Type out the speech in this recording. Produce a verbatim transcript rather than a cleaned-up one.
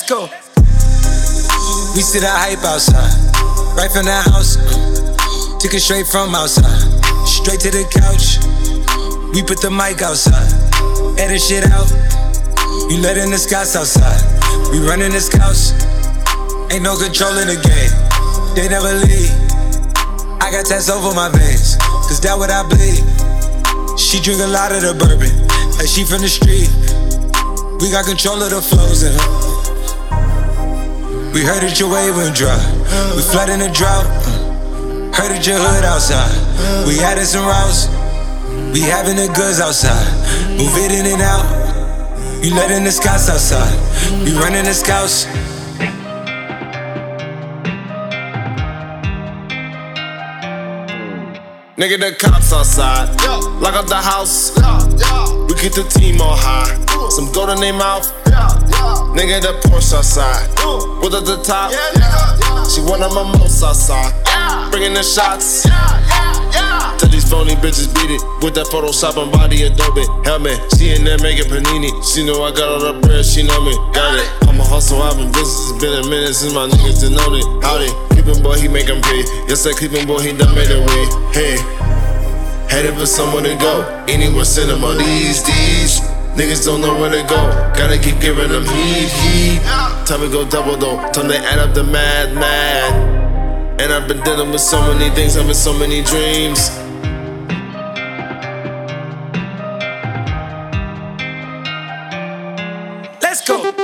go. We see the hype outside, right from the house. Took it straight from outside, straight to the couch. We put the mic outside, edit shit out. You letting the scouts outside, we running the scouts. Ain't no control in the game, they never leave. I got tats over my veins, cause that what I bleed. She drink a lot of the bourbon, like she from the street. We got control of the flows in her. We heard that your wave went dry, we flooding the drought. Heard that your hood outside, we added some routes. We having the goods outside, move it in and out. You letting the scouts outside, we running the scouts. Nigga, the cops outside, lock up the house. We keep the team on high, some gold in their mouth. Nigga, the Porsche outside, with at the top. She one of my most outside, bringing the shots. Tell these phony bitches beat it with that Photoshop and body Adobe helmet. She in there making panini. She know I got all the bread, she know me. Got it. I'm a hustle, I've been business. It's been a minute since my niggas denoted. Howdy, Cleveland boy, he make 'em pay. Yes, that Cleveland boy, he done made it way. Hey, headed for somewhere to go. Anywhere cinema these days. Niggas don't know where to go. Gotta keep giving them heat, heat. Time to go double though. Time to add up the mad, mad. And I've been dealing with so many things, having so many dreams. Let's go.